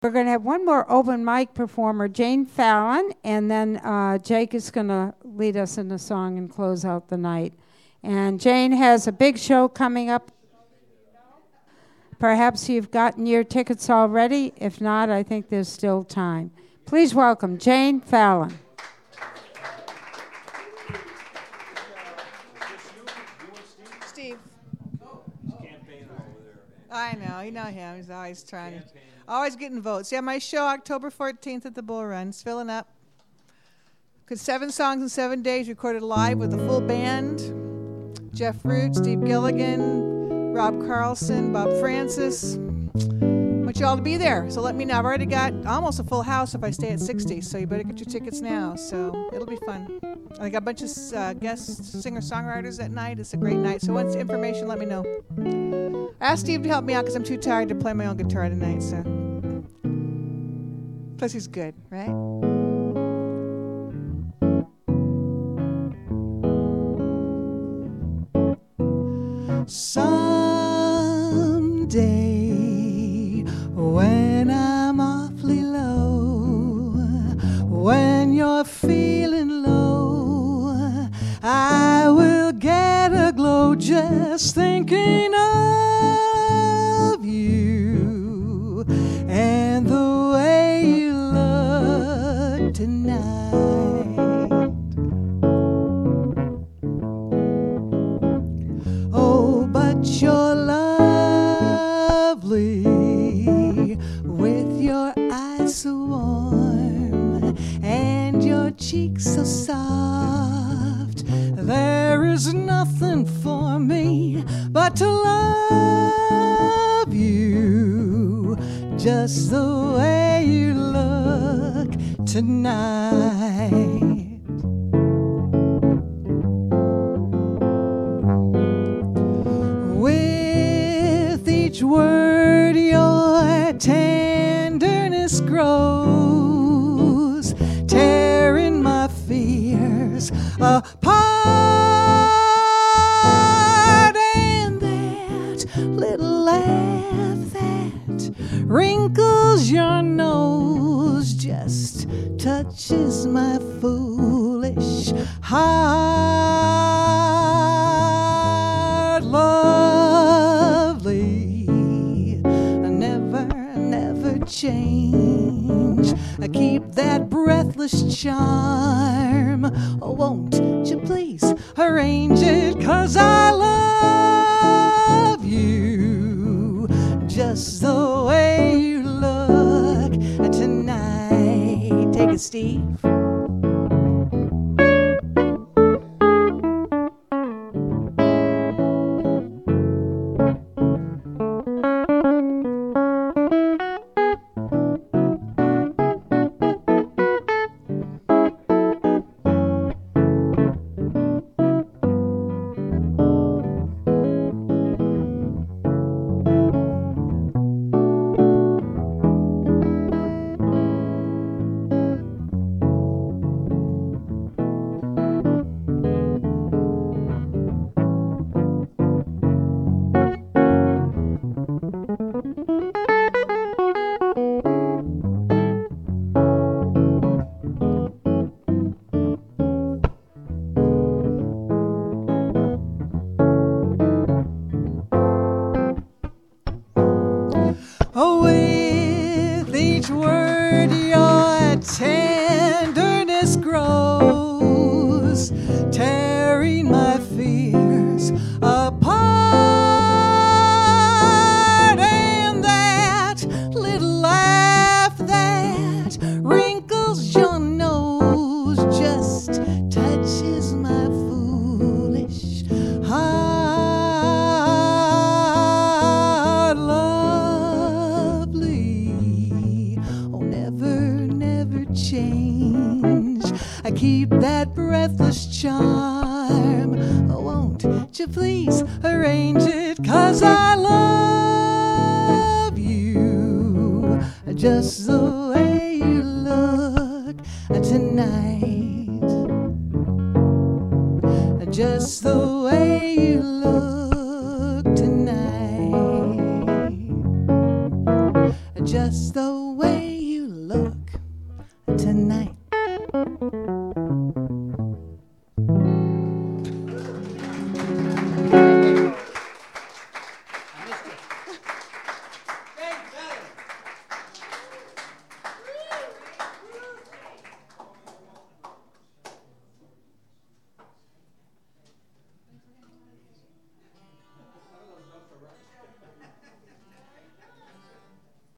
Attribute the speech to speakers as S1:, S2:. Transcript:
S1: We're going to have one more open mic performer, Jane Fallon, and then Jake is going to lead us in a song and close out the night. And Jane has a big show coming up. Perhaps you've gotten your tickets already. If not, I think there's still time. Please welcome Jane Fallon.
S2: Steve. I know, you know him. He's always trying to, always getting votes. Yeah, my show October 14th at the Bull Run. It's filling up. Because 7 songs in 7 days, recorded live with a full band. Jeff Root, Steve Gilligan, Rob Carlson, Bob Francis. I want you all to be there, so let me know. I've already got almost a full house if I stay at 60, so you better get your tickets now. So it'll be fun. I got a bunch of guest singer-songwriters that night. It's a great night. So once information, let me know. I asked Steve to help me out because I'm too tired to play my own guitar tonight. So plus he's good, right? Someday, when I'm awfully low, when you're feeling low, I will get a glow just thinking of you and the way you look tonight. Oh, but you're lovely with your eyes so warm and your cheeks so soft. There is nothing for me but to love you just the way you look tonight. With each word your tenderness grows, tearing my fears apart, and that little laugh that wrinkles your nose just touches my foolish heart. Lovely, never change. I keep that breathless charm. Oh, won't you please arrange it? 'Cause I love you just the way you look tonight. Take it, Steve. Oh, with each word your tenderness grows, tearing my fears apart, and that little laugh that wrinkles your nose just touches my foolish heart. Lovely, oh, never change. I keep that breathless charm. Oh, won't you please arrange it? 'Cause I love you just the way you look tonight. Just the